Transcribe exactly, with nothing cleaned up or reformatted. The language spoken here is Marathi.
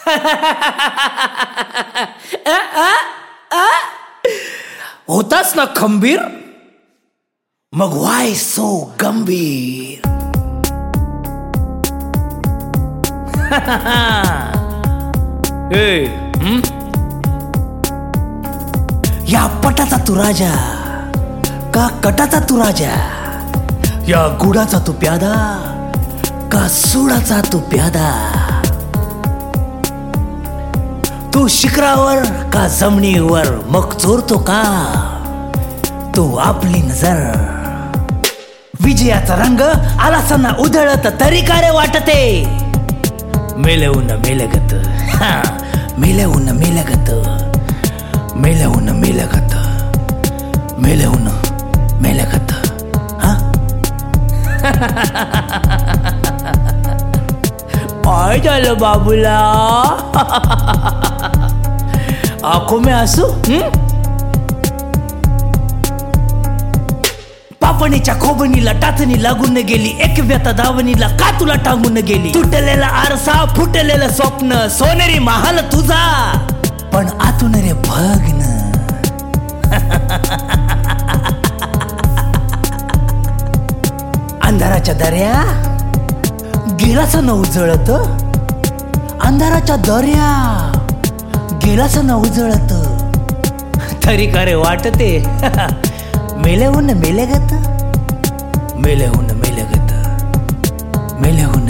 होतास ना खंबीर, मग वाय सो गंभीर. ए, हं? या पटाचा तू राजा का कटाचा तू राजा, या गुडाचा तू प्यादा का सुडाचा तू प्यादा, तू शिखरावर का जमिनीवर मग चोरतो का तू आपली नजर. विजयाचा रंग आलासाना उधळत तरी का रे वाटते, मेलवून मेलगत, मेलवून मेलगत, मेलवून मेलगत, मेलवून मेलगत. हा काय झालं बाबूला, आंखों में आंसू. पापणीच्या खोबणीला टाचणी लागून गेली, एक व्यथा दावणीला का तुला टांगून गेली. तुटलेला आरसा फुटलेलं स्वप्न सोनेरी महाल तुझा, पण आतून रे भग्न. अंधाराच्या दर्या गेलास न उजळत, अंधाराच्या दर्या गेलास न उजळत, तरी का रे वाटते मेलवून मेलगत, मेलवून मेलगत, मेलवून